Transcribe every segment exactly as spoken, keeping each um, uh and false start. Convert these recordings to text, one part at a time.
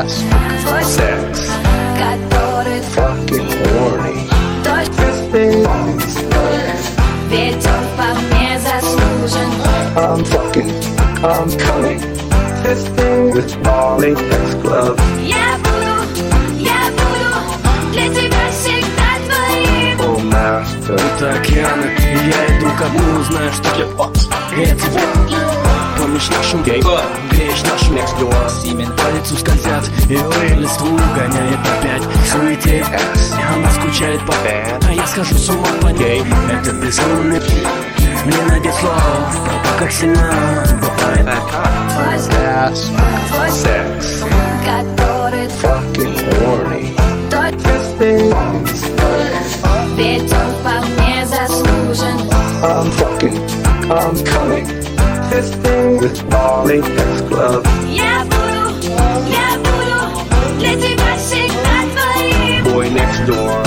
ass, sex, fucking horny. I'm fucking, I'm coming. Fisting with latex gloves. Я буду, я буду для тебя всегда твоим. Oh master. Это океаны, и я иду ко дну, знаю, что я тебя. Помнишь нашу гейм, греешь нашу next door. Семен по лицу скользят, и ой, листву гоняет опять в суете. Она скучает по бэд, а я схожу с ума по ней. Это безумный мне найдет слов, как сильно бывает. Ass, sex, fucking horny. Ведь он вполне заслужен. I'm fucking, I'm coming. Fisting with latex gloves. Я буду, я буду для тебя всегда твоим. Boy next door.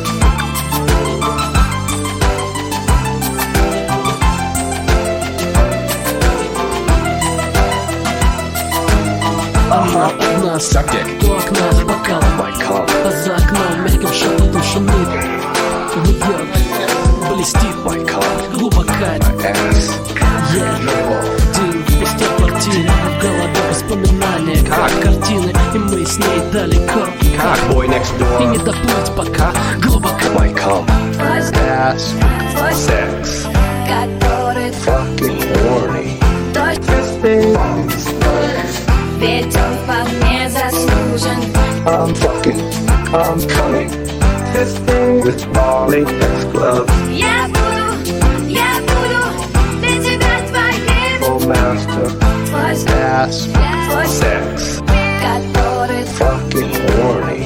Она одна, до окна бокал, а за окном мягким шепотом шумит. Бьет, блестит, глубока. Yeah. Дым пустят квартиры, в голове воспоминания, как картины, и мы с ней далеко. Boy next door. И не доплыть пока глубоко. My cum, ass, sex, fucking horny. Ведь он вполне заслужен. I'm fucking, I'm coming. Fisting with latex gloves. Я буду, я буду для тебя твоим. Oh master, ass, sex, fucking horny.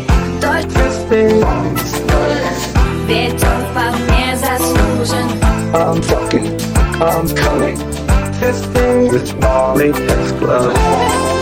Ведь он вполне заслужен. I'm fucking, I'm coming. Fisting with latex gloves.